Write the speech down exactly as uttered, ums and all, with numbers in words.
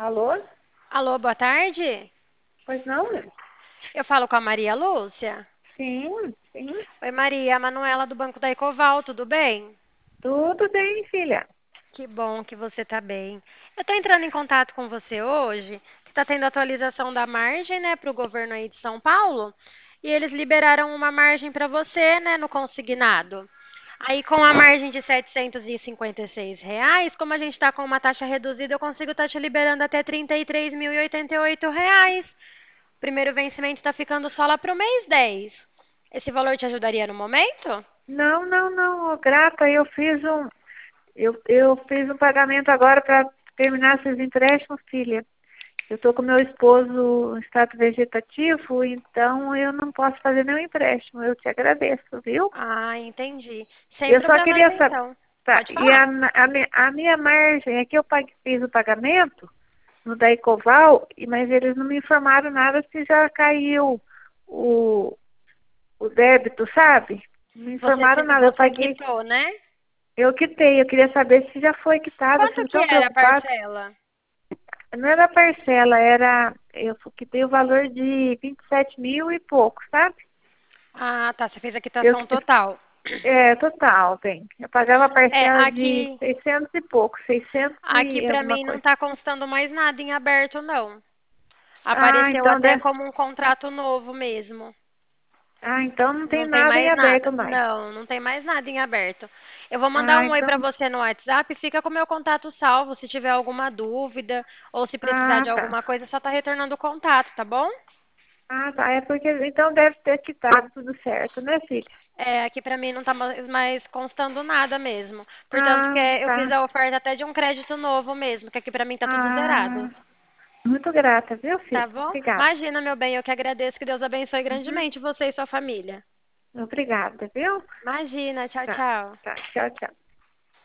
Alô? Alô, boa tarde. Pois não? Eu falo com a Maria Lúcia. Sim, sim. Oi, Maria, a Manuela do Banco da Ecoval, tudo bem? Tudo bem, filha. Que bom que você está bem. Eu estou entrando em contato com você hoje, que está tendo atualização da margem, né, para o governo aí de São Paulo, e eles liberaram uma margem para você, né, no consignado. Aí, com a margem de setecentos e cinquenta e seis reais, como a gente está com uma taxa reduzida, eu consigo estar te liberando até trinta e três mil e oitenta e oito reais. Primeiro vencimento está ficando só lá para o mês dez. Esse valor te ajudaria no momento? Não, não, não, ô, grata, eu fiz um, eu, eu fiz um pagamento agora para terminar esses empréstimos, filha. Eu estou com meu esposo em estado vegetativo, então eu não posso fazer nenhum empréstimo. Eu te agradeço, viu? Ah, entendi. Sem Eu só problemas queria saber. então. Tá, Pode e a, falar. a, mi- a minha margem é que eu pague- fiz o pagamento no da Ecoval, e- mas eles não me informaram nada se já caiu o, o débito, sabe? Não me Você, informaram que- nada. Eu você paguei, quitou, né? eu quitei. Eu queria saber se já foi quitado. Eu Quanto fico que tão era a preocupada. parcela? Não era parcela, era. Eu quitei o valor de vinte e sete mil e pouco, sabe? Ah, tá. Você fez a Eu, quitação total. é, total, bem. Eu pagava a É, parcela de aqui, seiscentos e pouco, seiscentos aqui e para alguma mim não coisa. tá constando mais nada em aberto, não. Ah, Apareceu então até deve... como um contrato novo mesmo. ah, então não tem Não tem nada em mais nada. aberto mais. Não, não tem mais nada em aberto. Eu vou mandar Ah, um oi pra então. você no WhatsApp, fica com o meu contato salvo. Se tiver alguma dúvida ou se precisar Ah, de tá. alguma coisa, só tá retornando o contato, tá bom? Ah, tá. É porque então deve ter quitado tudo certo, né, filha? É, aqui pra mim não tá mais mais constando nada mesmo. Portanto, que Ah, é- eu fiz tá. a oferta até de um crédito novo mesmo, que aqui pra mim tá tudo zerado. Ah, muito grata, viu, Tá filha? bom? Obrigada. Imagina, meu bem, eu que agradeço. Que Deus abençoe Uhum. grandemente você e sua família. Obrigada, viu? Imagina, tchau, Tá, tchau. tá. Tchau, tchau.